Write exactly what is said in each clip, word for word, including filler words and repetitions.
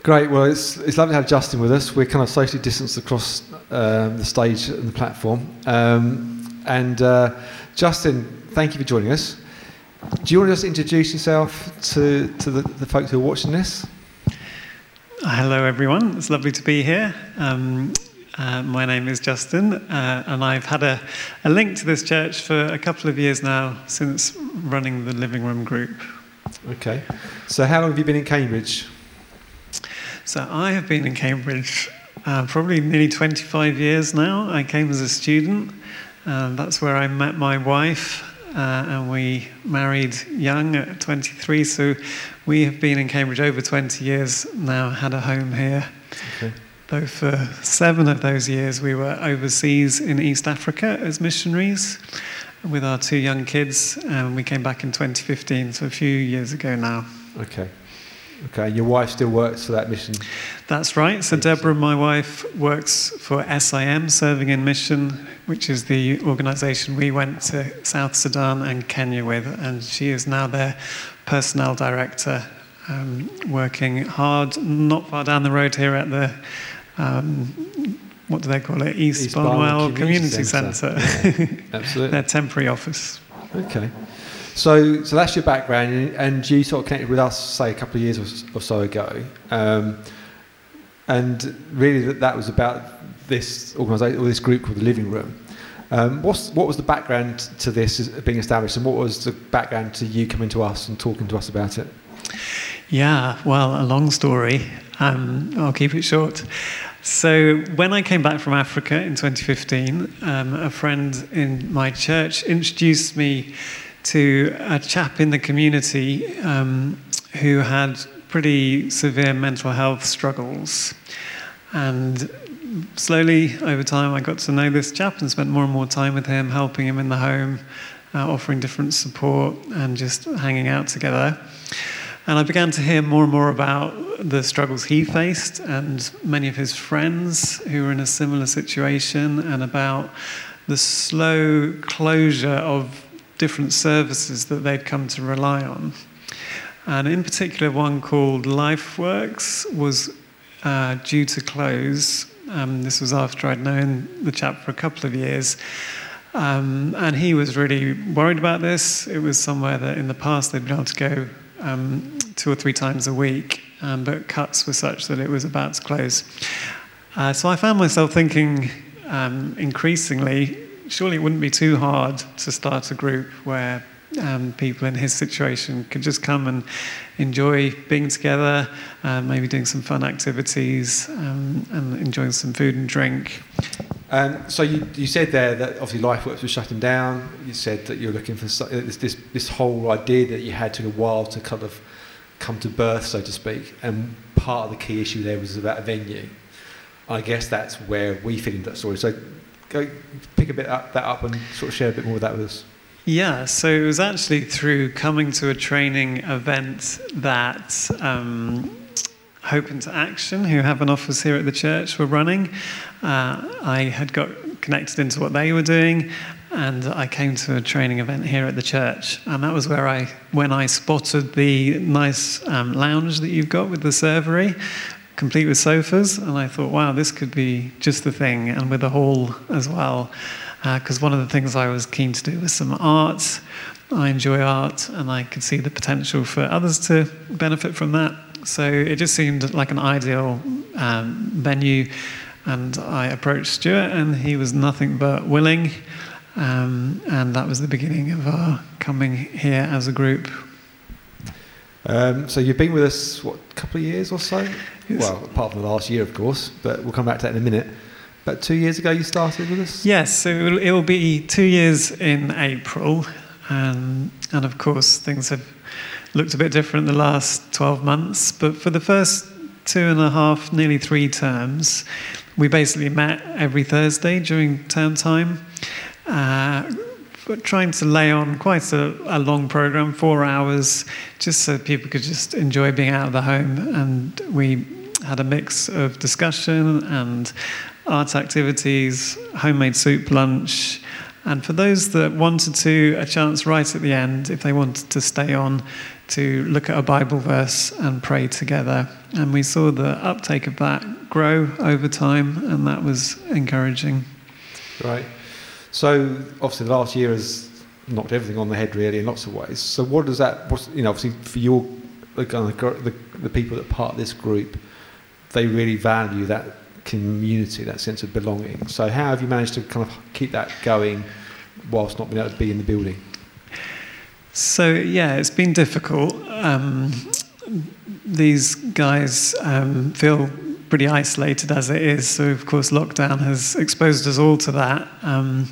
Great. Well, it's it's lovely to have Justin with us. We're kind of socially distanced across um, the stage and the platform. Um, and uh, Justin, thank you for joining us. Do you want to just introduce yourself to, to the, the folks who are watching this? Hello, everyone. It's lovely to be here. Um, uh, my name is Justin, uh, and I've had a, a link to this church for a couple of years now, since running the living room group. Okay. So how long have you been in Cambridge? So I have been in Cambridge uh, probably nearly twenty-five years now. I came as a student. Uh, that's where I met my wife, uh, and we married young at twenty-three. So we have been in Cambridge over twenty years now, had a home here. Okay. Though for seven of those years we were overseas in East Africa as missionaries with our two young kids, and we came back in twenty fifteen, so a few years ago now. Okay. Okay, and your wife still works for that mission? That's right. So Deborah, my wife, works for S I M, Serving in Mission, which is the organisation we went to South Sudan and Kenya with, and she is now their personnel director, um, working hard, not far down the road here at the, um, what do they call it, East, East Barnwell Barnwell Community, Community Centre. Yeah, absolutely. Their temporary office. Okay. So, so that's your background, and you sort of connected with us, say, a couple of years or, or so ago, um, and really that, that was about this organisation or this group called the Living Room. Um, what's, what was the background to this being established, and what was the background to you coming to us and talking to us about it? Yeah, well, a long story. Um, I'll keep it short. So when I came back from Africa in twenty fifteen, um, a friend in my church introduced me to a chap in the community um, who had pretty severe mental health struggles. And slowly, over time, I got to know this chap and spent more and more time with him, helping him in the home, uh, offering different support and just hanging out together. And I began to hear more and more about the struggles he faced and many of his friends who were in a similar situation, and about the slow closure of different services that they'd come to rely on. And in particular, one called LifeWorks was uh, due to close. Um, this was after I'd known the chap for a couple of years. Um, and he was really worried about this. It was somewhere that in the past they'd been able to go um, two or three times a week, um, but cuts were such that it was about to close. Uh, so I found myself thinking um, increasingly, surely it wouldn't be too hard to start a group where um, people in his situation could just come and enjoy being together, uh, maybe doing some fun activities, um, and enjoying some food and drink. Um, so you, you said there that obviously LifeWorks was shutting down. You said that you're looking for so- this, this this whole idea that you had took a while to kind of come to birth, so to speak. And part of the key issue there was about a venue. I guess that's where we fit into that story. So go pick a bit up, that up and sort of share a bit more of that with us. Yeah, so it was actually through coming to a training event that um, Hope into Action, who have an office here at the church, were running. Uh, I had got connected into what they were doing, and I came to a training event here at the church. And that was where I, when I spotted the nice um, lounge that you've got with the servery, complete with sofas, and I thought, wow, this could be just the thing, and with a hall as well. Because uh, one of the things I was keen to do was some art. I enjoy art, and I could see the potential for others to benefit from that. So it just seemed like an ideal um, venue, and I approached Stuart, and he was nothing but willing, um, and that was the beginning of our coming here as a group. Um, so you've been with us, what, a couple of years or so? Yes. Well, apart from the last year, of course, but we'll come back to that in a minute. About two years ago you started with us? Yes, so it'll, it'll be two years in April, um, and of course things have looked a bit different the last twelve months, but for the first two and a half, nearly three terms, we basically met every Thursday during term time, uh, but trying to lay on quite a, a long program, four hours, just so people could just enjoy being out of the home. And we had a mix of discussion and art activities, homemade soup lunch, and for those that wanted to, a chance right at the end, if they wanted to stay on to look at a Bible verse and pray together. And we saw the uptake of that grow over time, and that was encouraging. Right. So obviously the last year has knocked everything on the head really in lots of ways. So what does that, what's, you know, obviously for your, the, the, the people that are part of this group, they really value that community, that sense of belonging. So how have you managed to kind of keep that going whilst not being able to be in the building? So yeah, it's been difficult. Um, these guys um, feel pretty isolated as it is, so of course lockdown has exposed us all to that. Um,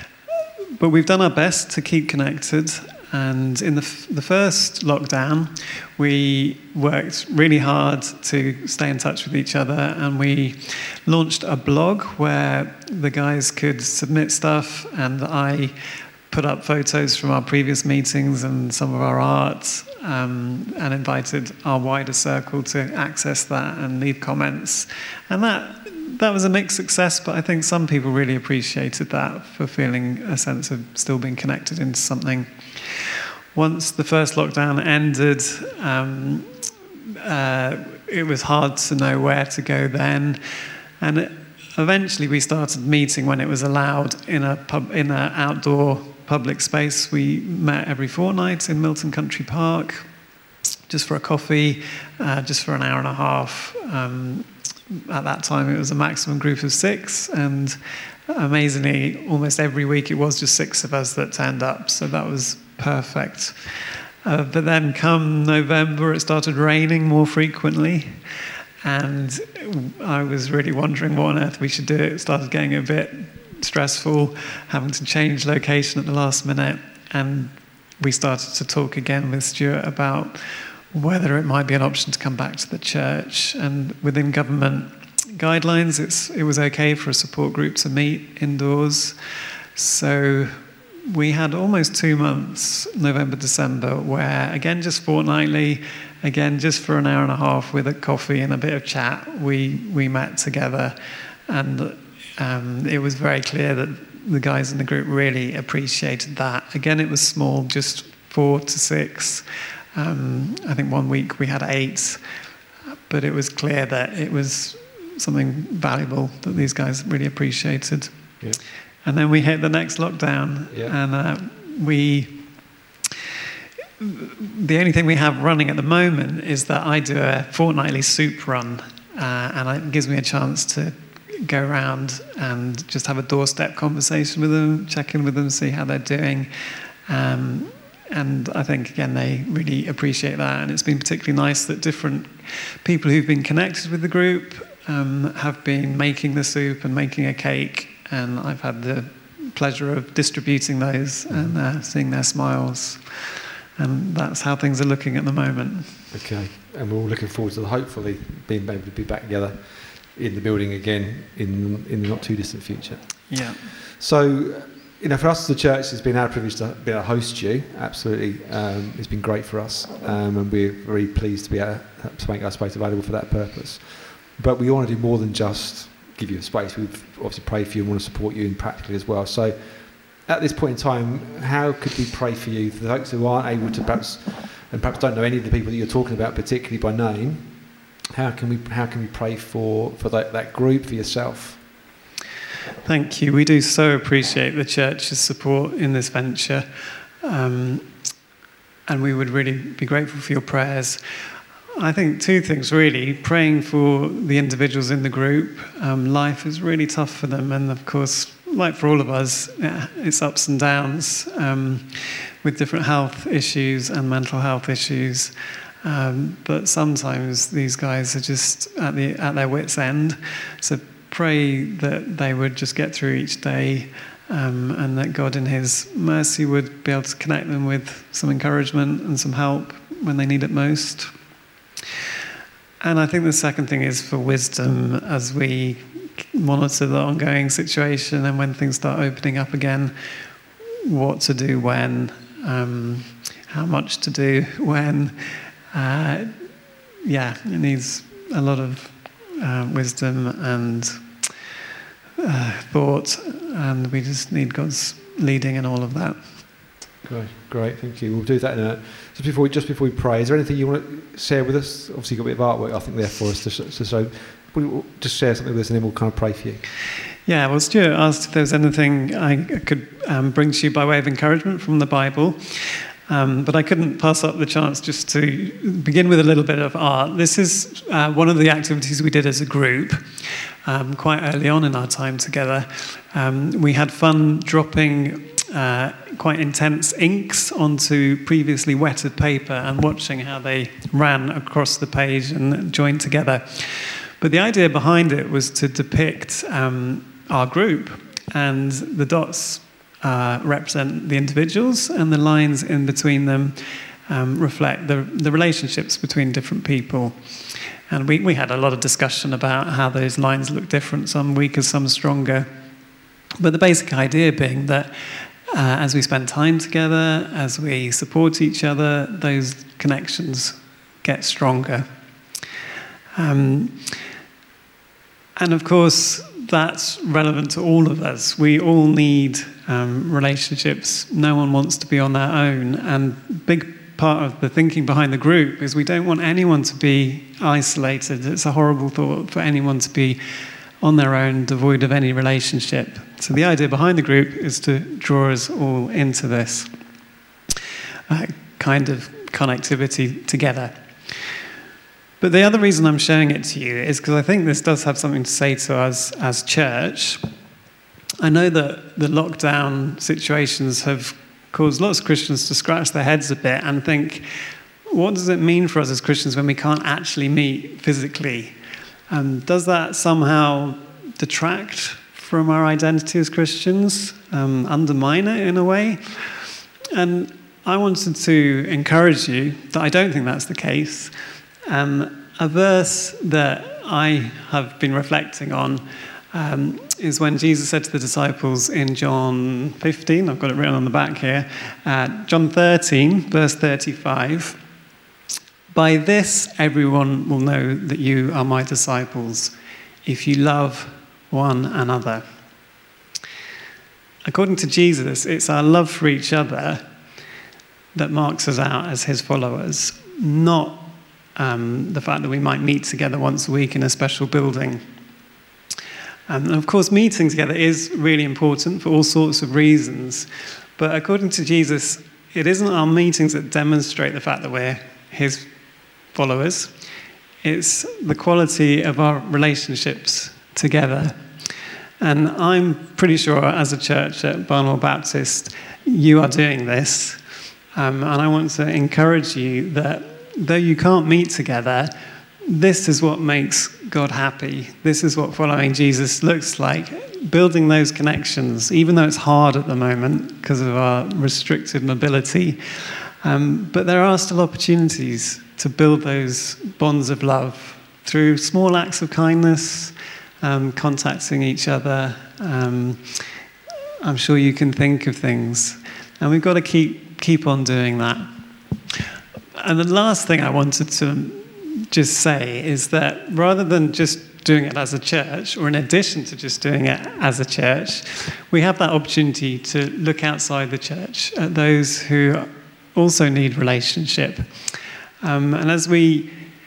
but we've done our best to keep connected, and in the, f- the first lockdown we worked really hard to stay in touch with each other, and we launched a blog where the guys could submit stuff, and I put up photos from our previous meetings and some of our art, um, and invited our wider circle to access that and leave comments. And that that was a mixed success, but I think some people really appreciated that for feeling a sense of still being connected into something. Once the first lockdown ended, um, uh, it was hard to know where to go then. And it, eventually we started meeting when it was allowed in a pub, in an outdoor public space. We met every fortnight in Milton Country Park, just for a coffee, uh, just for an hour and a half. Um, at that time, it was a maximum group of six, and amazingly, almost every week it was just six of us that turned up, so that was perfect. Uh, but then come November, it started raining more frequently, and I was really wondering what on earth we should do. It started getting a bit stressful, having to change location at the last minute, and we started to talk again with Stuart about whether it might be an option to come back to the church. And within government guidelines, it's it was okay for a support group to meet indoors. So we had almost two months, November, December, where again just fortnightly, again just for an hour and a half with a coffee and a bit of chat, we we met together. And um, it was very clear that the guys in the group really appreciated that. Again, it was small, just four to six. Um, I think one week we had eight, but it was clear that it was something valuable that these guys really appreciated. Yeah. And then we hit the next lockdown, yeah. and uh, we. The only thing we have running at the moment is that I do a fortnightly soup run, uh, and it gives me a chance to go around and just have a doorstep conversation with them, check in with them, see how they're doing. Um, And I think, again, they really appreciate that. And it's been particularly nice that different people who've been connected with the group um, have been making the soup and making a cake. And I've had the pleasure of distributing those and uh, seeing their smiles. And that's how things are looking at the moment. Okay. And we're all looking forward to hopefully being able to be back together in the building again in, in the not too distant future. Yeah. So, you know, for us as a church, it's been our privilege to be able to host you. Absolutely, um, it's been great for us, um, and we're very pleased to be able to make our space available for that purpose. But we want to do more than just give you a space. We've obviously prayed for you and want to support you in practically as well. So, at this point in time, how could we pray for you? For the folks who aren't able to perhaps, and perhaps don't know any of the people that you're talking about particularly by name, how can we how can we pray for for that, that group, for yourself? Thank you. We do so appreciate the church's support in this venture, um, and we would really be grateful for your prayers. I think two things really: praying for the individuals in the group. Um, life is really tough for them, and of course, like for all of us, yeah, it's ups and downs um, with different health issues and mental health issues. Um, but sometimes these guys are just at the at their wits' end. So pray that they would just get through each day, um, and that God in his mercy would be able to connect them with some encouragement and some help when they need it most. And I think the second thing is for wisdom as we monitor the ongoing situation, and when things start opening up again, what to do when, um, how much to do when. Uh, yeah, it needs a lot of uh, wisdom and uh, thought, and we just need God's leading in all of that. Great, great, thank you. We'll do that in a just before we just before we pray. Is there anything you want to share with us? Obviously, you've got a bit of artwork, I think, there for us to sh- to show. We'll just share something with us, and then we'll kind of pray for you. Yeah, well, Stuart asked if there was anything I could um, bring to you by way of encouragement from the Bible. Um, but I couldn't pass up the chance just to begin with a little bit of art. This is uh, one of the activities we did as a group um, quite early on in our time together. Um, we had fun dropping uh, quite intense inks onto previously wetted paper and watching how they ran across the page and joined together. But the idea behind it was to depict um, our group, and the dots Uh, represent the individuals, and the lines in between them um, reflect the, the relationships between different people. And we, we had a lot of discussion about how those lines look different, some weaker, some stronger. But the basic idea being that uh, as we spend time together, as we support each other, those connections get stronger. Um, and of course, that's relevant to all of us. We all need um, relationships. No one wants to be on their own. And a big part of the thinking behind the group is we don't want anyone to be isolated. It's a horrible thought for anyone to be on their own, devoid of any relationship. So the idea behind the group is to draw us all into this uh, kind of connectivity together. But the other reason I'm showing it to you is because I think this does have something to say to us as church. I know that the lockdown situations have caused lots of Christians to scratch their heads a bit and think, what does it mean for us as Christians when we can't actually meet physically? Um, does that somehow detract from our identity as Christians, um, undermine it in a way? And I wanted to encourage you that I don't think that's the case. Um, a verse that I have been reflecting on um, is when Jesus said to the disciples in John fifteen, I've got it written on the back here, uh, John thirteen, verse thirty-five, "By this everyone will know that you are my disciples, if you love one another." According to Jesus, it's our love for each other that marks us out as his followers, not Um, the fact that we might meet together once a week in a special building. Um, and of course, meeting together is really important for all sorts of reasons. But according to Jesus, it isn't our meetings that demonstrate the fact that we're his followers. It's the quality of our relationships together. And I'm pretty sure as a church at Barnwell Baptist, you are doing this. Um, and I want to encourage you that though you can't meet together, this is what makes God happy. This is what following Jesus looks like. Building those connections, even though it's hard at the moment because of our restricted mobility. Um, but there are still opportunities to build those bonds of love through small acts of kindness, um, contacting each other. Um, I'm sure you can think of things. And we've got to keep keep on doing that. And the last thing I wanted to just say is that rather than just doing it as a church, or in addition to just doing it as a church, we have that opportunity to look outside the church at those who also need relationship. Um, and as we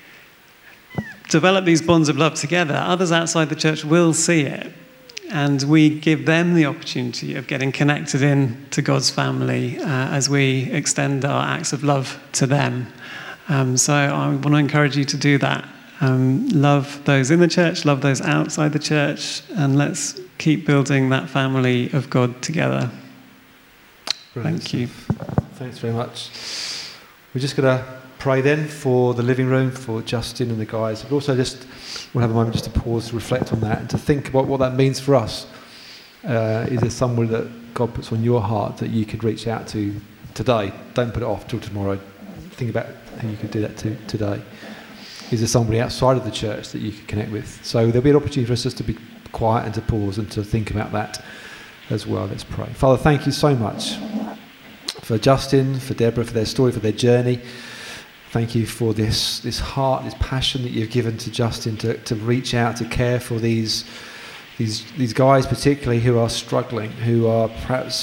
develop these bonds of love together, others outside the church will see it. And we give them the opportunity of getting connected in to God's family uh, as we extend our acts of love to them. Um, so I want to encourage you to do that. Um, love those in the church, love those outside the church, and let's keep building that family of God together. Brilliant. Thank you. Thanks very much. We're just going to pray then for the living room, for Justin and the guys. But also just we'll have a moment just to pause, reflect on that, and to think about what that means for us. Uh, is there someone that God puts on your heart that you could reach out to today? Don't put it off till tomorrow. Think about how you could do that to, today. Is there somebody outside of the church that you could connect with? So there'll be an opportunity for us just to be quiet and to pause and to think about that as well. Let's pray. Father, thank you so much for Justin, for Deborah, for their story, for their journey. Thank you for this this heart, this passion that you've given to Justin to, to reach out, to care for these these these guys particularly who are struggling, who are perhaps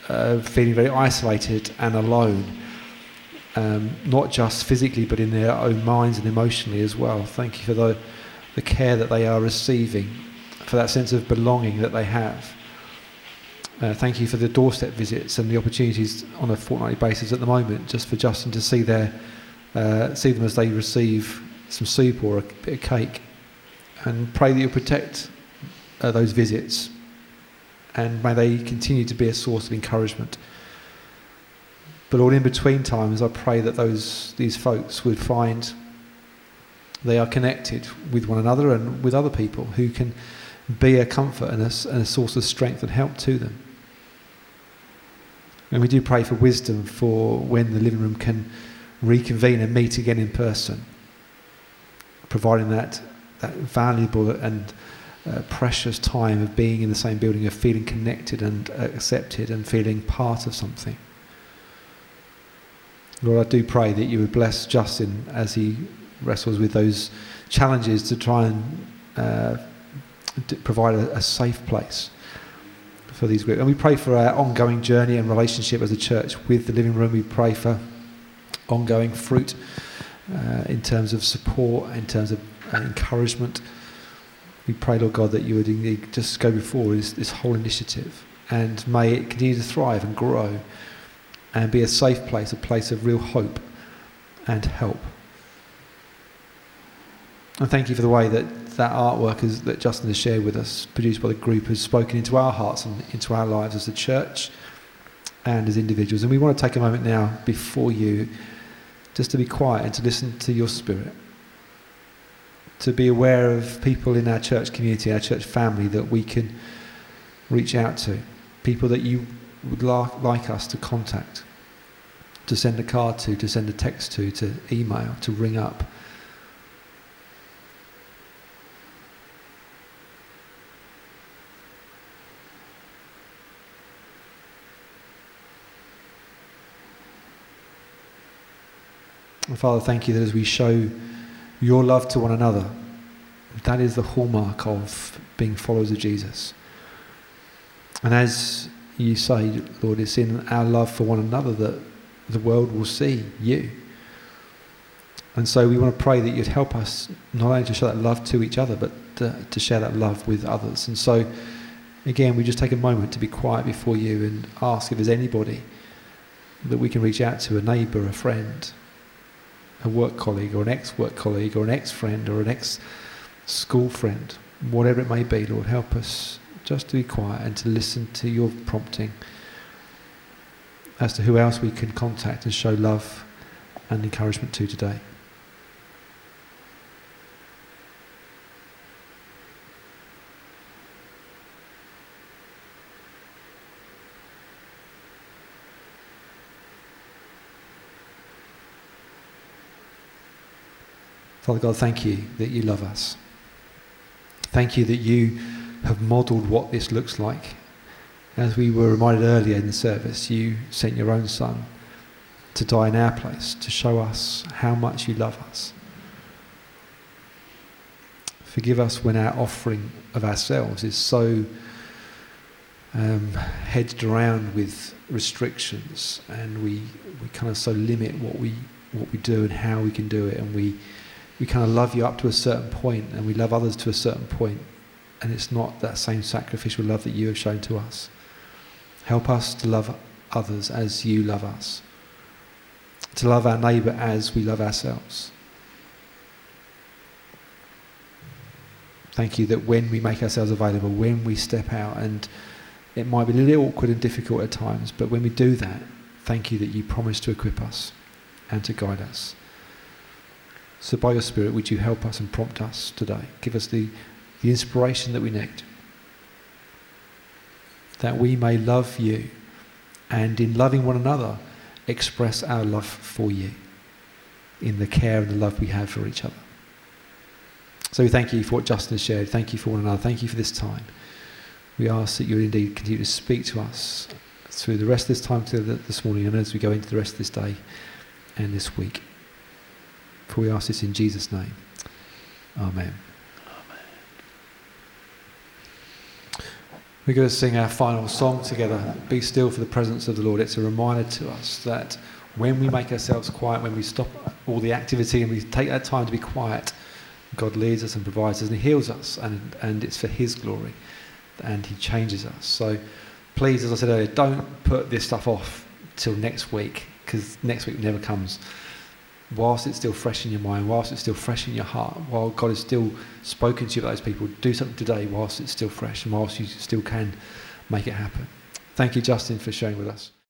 uh, feeling very isolated and alone, um, not just physically but in their own minds and emotionally as well. Thank you for the, the care that they are receiving, for that sense of belonging that they have. Uh, thank you for the doorstep visits and the opportunities on a fortnightly basis at the moment, just for Justin to see their, uh, see them as they receive some soup or a bit of cake, and pray that you protect uh, those visits, and may they continue to be a source of encouragement. But all in between times, I pray that those these folks would find they are connected with one another and with other people who can be a comfort and a, and a source of strength and help to them. And we do pray for wisdom for when the living room can reconvene and meet again in person, providing that, that valuable and uh, precious time of being in the same building, of feeling connected and accepted and feeling part of something. Lord, I do pray that you would bless Justin as he wrestles with those challenges to try and uh, to provide a, a safe place for these groups. And we pray for our ongoing journey and relationship as a church with the living room. We pray for ongoing fruit uh, in terms of support, in terms of uh, encouragement. We pray, Lord God, that you would indeed just go before this, this whole initiative, and may it continue to thrive and grow and be a safe place, a place of real hope and help. And thank you for the way that that artwork is, that Justin has shared with us, produced by the group, has spoken into our hearts and into our lives as a church and as individuals. And we want to take a moment now before you just to be quiet and to listen to your spirit, to be aware of people in our church community, our church family that we can reach out to, people that you would la- like us to contact, to send a card to, to send a text to, to email, to ring up. And Father, thank you that as we show your love to one another, that is the hallmark of being followers of Jesus. And as you say, Lord, it's in our love for one another that the world will see you. And so we want to pray that you'd help us not only to show that love to each other, but to, to share that love with others. And so, again, we just take a moment to be quiet before you and ask if there's anybody that we can reach out to, a neighbour, a friend, a work colleague or an ex-work colleague or an ex-friend or an ex-school friend, whatever it may be. Lord, help us just to be quiet and to listen to your prompting as to who else we can contact and show love and encouragement to today. Father God, thank you that you love us. Thank you that you have modelled what this looks like. As we were reminded earlier in the service, you sent your own Son to die in our place, to show us how much you love us. Forgive us when our offering of ourselves is so um, hedged around with restrictions, and we, we kind of so limit what we what we do and how we can do it, and we we kind of love you up to a certain point and we love others to a certain point, and it's not that same sacrificial love that you have shown to us. Help us to love others as you love us, to love our neighbour as we love ourselves. Thank you that when we make ourselves available, when we step out, and it might be a little awkward and difficult at times, but when we do that, thank you that you promise to equip us and to guide us. So by your Spirit, would you help us and prompt us today? Give us the, the inspiration that we need, that we may love you, and in loving one another, express our love for you in the care and the love we have for each other. So we thank you for what Justin has shared. Thank you for one another. Thank you for this time. We ask that you would indeed continue to speak to us through the rest of this time together this morning, and as we go into the rest of this day and this week. For we ask this in Jesus' name. Amen. Amen. We're going to sing our final song together, Be Still for the Presence of the Lord. It's a reminder to us that when we make ourselves quiet, when we stop all the activity and we take that time to be quiet, God leads us and provides us and he heals us, and, and it's for his glory, and he changes us. So please, as I said earlier, don't put this stuff off till next week, because next week never comes. Whilst it's still fresh in your mind, whilst it's still fresh in your heart, while God has still spoken to you about those people, do something today whilst it's still fresh and whilst you still can make it happen. Thank you, Justin, for sharing with us.